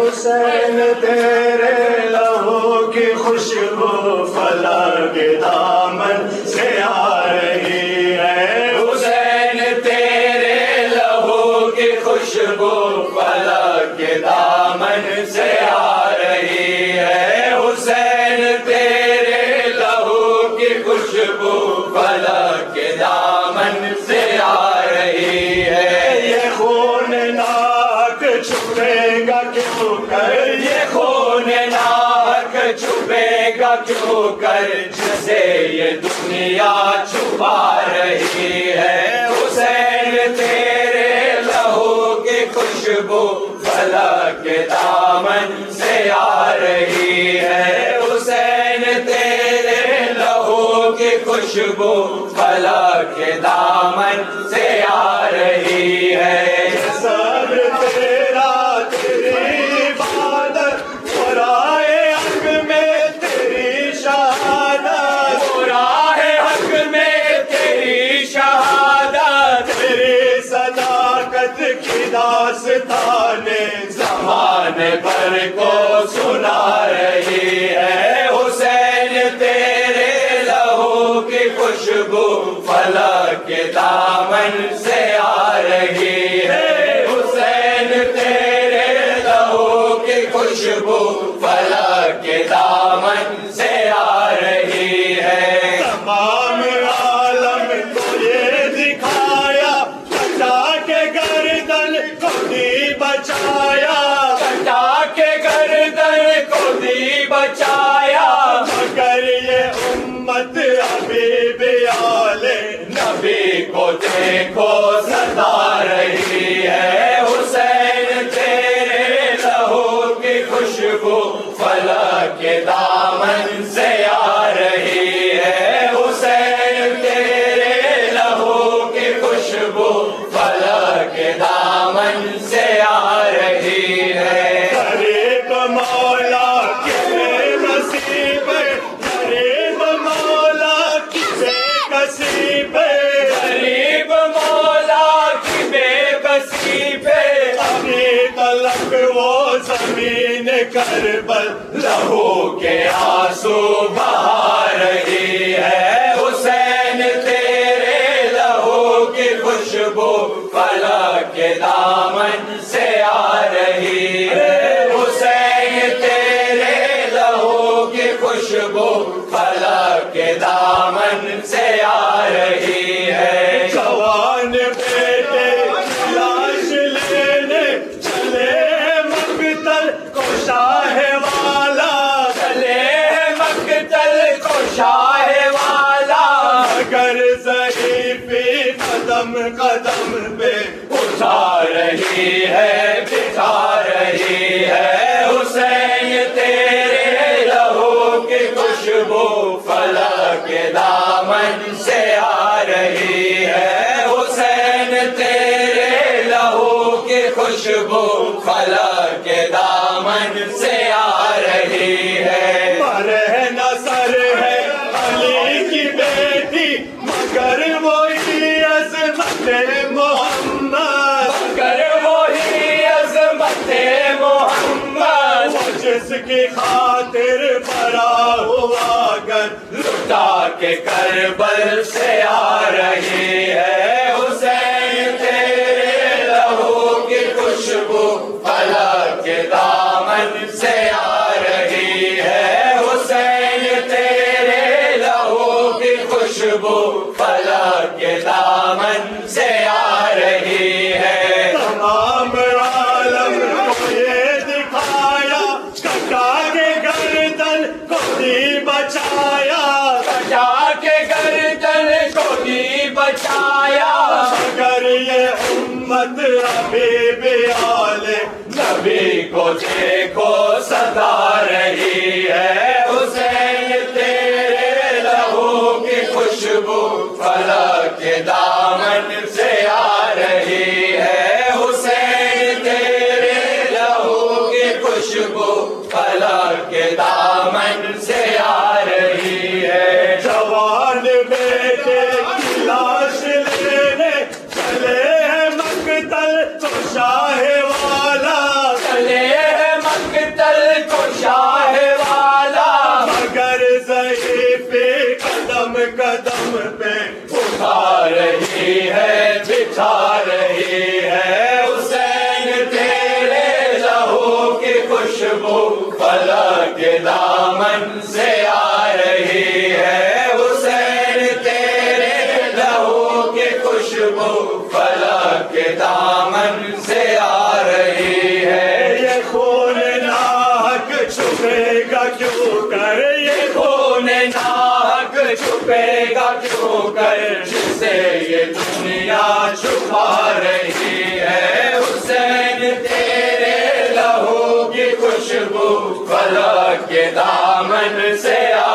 حسین تیرے لہو کی خوشبو فلک کے دامن سے آ رہی ہے، حسین تیرے لہو کی خوشبو فلک کے دامن سے آ رہی ہے، حسین تیرے لہو کی خوشبو فلک کے دامن سے آ رہی ہے۔ یہ خون ناک چھپے گا کیوں کر، یہ خون ناک چھپے گا کیوں کر، جسے یہ دنیا چھپا رہی ہے، حسین تیرے لہو کی خوشبو فلک کے دامن سے آ رہی ہے، حسین تیرے لہو کی خوشبو فلک کے دامن سے آ رہی ہے۔ سب تیرا تیری عبادت اور آئے حق میں تیری شہادت، اور آئے حق میں تیری شہادت، تیری صداقت کی داستان زمانے بھر کو سنا رہی ہے، حسین تیرے لہو کی خوشبو فلک کے دامن سے آ رہی ہے، حسین تیرے لہو کی خوشبو فلک کے دامن سے آ رہی ہے۔ تمام عالم کو یہ دکھایا، کٹا کے گردن کو دی بچایا، کٹا کے گردن کو دی بچایا، مگر یہ امت ابھی بھی آل نبی کو دیکھو ستا رہی ہے، حسین تیرے لہو کی خوشبو فلک کے دامن سے آ رہی ہے، حسین تیرے لہو کی خوشبو فلک کے دامن سے آ رہی ہے۔ غریب مولا کسے نصیب، غریب مولا کسے نصیب، غریب مولا کی بے بسی پہ ابھی تلک وہ زمین کربل لہو کے آنسو بہا رہی ہے، حسین تیرے لہو کی خوشبو فلک کے دامن سے آ رہی ہے، حسین تیرے لہو کی خوشبو فلک کے دامن سے آ رہی ہے۔ جوان بیٹے لاش لینے چلے مقتل کو شاہ والا، چلے مقتل کو شاہ والا، مگر ضعیفی قدم قدم پہ اٹھا رہی ہے، بٹھا رہی ہے، حسین تیرے لہو کی خوشبو فلک کے دامن سے آ رہی ہے، حسین تیرے لہو کی خوشبو فلک کے دامن سے آ رہی ہے۔ مرے نصر ہے علی کی بیٹی، مگر وہی عظمت محمد، مگر وہی عظمت محمد، جس کی خاطر بھرا ہوا گر لٹا کے کربل سے آ رہی ہے، حسین تیرے لہو کی خوشبو فلک کے دامن سے آ رہی ہے، حسین تیرے لہو کی خوشبو فلک کے دامن سے آ رہی ہے۔ تمام عالم کو یہ دکھایا، کٹا کے گردن کو دی بچایا، کٹا کے گردن کو دی بچایا، مگر یہ امت ابھی بھی آل نبی کو دیکھو ستا رہی ہے، حسین تیرے لہو کی خوشبو فلک کے دامن سے آ رہی ہے، حسین تیرے لہو کی خوشبو فلک کے دامن سے آ رہی ہے۔ جوان بیٹے کی لاش لینے چلے ہیں مقتل تو شاہ والا، چلے ہیں کے دامن سے آ رہی ہے، حسین تیرے لہو کی خوشبو فلک کے دامن سے آ رہی ہے۔ یہ خون ناحق چھپے گا کیوں کر، یہ خون ناحق چھپے گا کیوں کر، جسے یہ دنیا چھپا رہی ہے، حسین تیرے لہو کی خوشبو فلک کے دامن سے